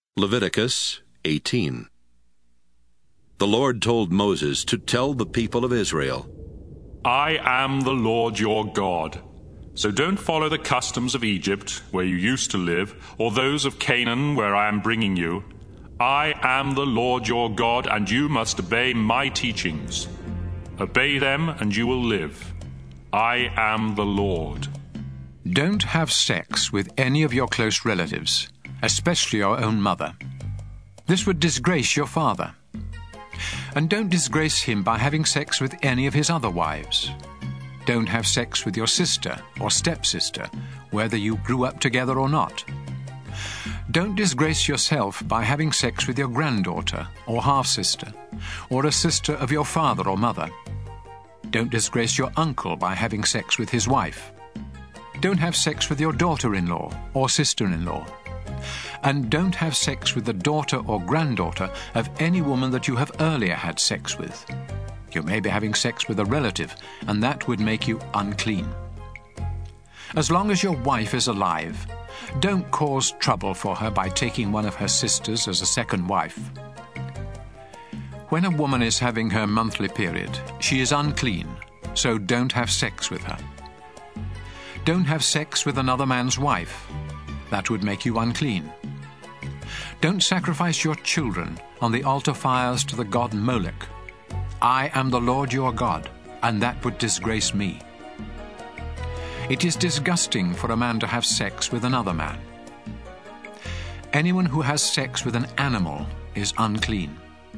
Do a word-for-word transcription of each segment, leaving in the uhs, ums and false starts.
Leviticus eighteen. The Lord told Moses to tell the people of Israel, I am the Lord your God. So don't follow the customs of Egypt, where you used to live, or those of Canaan, where I am bringing you. I am the Lord your God, and you must obey my teachings. Obey them, and you will live. I am the Lord. Don't have sex with any of your close relatives, especially your own mother. This would disgrace your father. And don't disgrace him by having sex with any of his other wives. Don't have sex with your sister or stepsister, whether you grew up together or not. Don't disgrace yourself by having sex with your granddaughter or half-sister, or a sister of your father or mother. Don't disgrace your uncle by having sex with his wife. Don't have sex with your daughter-in-law or sister-in-law. And don't have sex with the daughter or granddaughter of any woman that you have earlier had sex with. You may be having sex with a relative, and that would make you unclean. As long as your wife is alive, don't cause trouble for her by taking one of her sisters as a second wife. When a woman is having her monthly period, she is unclean, so don't have sex with her. Don't have sex with another man's wife. That would make you unclean. Don't sacrifice your children on the altar fires to the god Molech. I am the Lord your God, and that would disgrace me. It is disgusting for a man to have sex with another man. Anyone who has sex with an animal is unclean.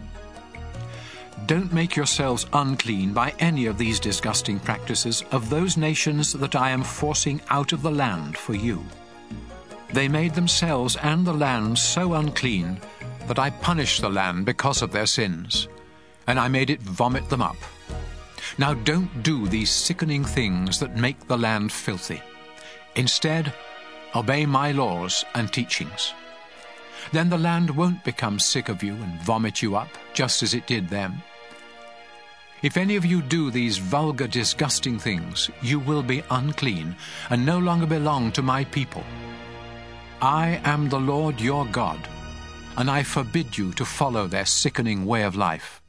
Don't make yourselves unclean by any of these disgusting practices of those nations that I am forcing out of the land for you. They made themselves and the land so unclean that I punished the land because of their sins, and I made it vomit them up. Now don't do these sickening things that make the land filthy. Instead, obey my laws and teachings. Then the land won't become sick of you and vomit you up, just as it did them. If any of you do these vulgar, disgusting things, you will be unclean and no longer belong to my people. I am the Lord your God, and I forbid you to follow their sickening way of life.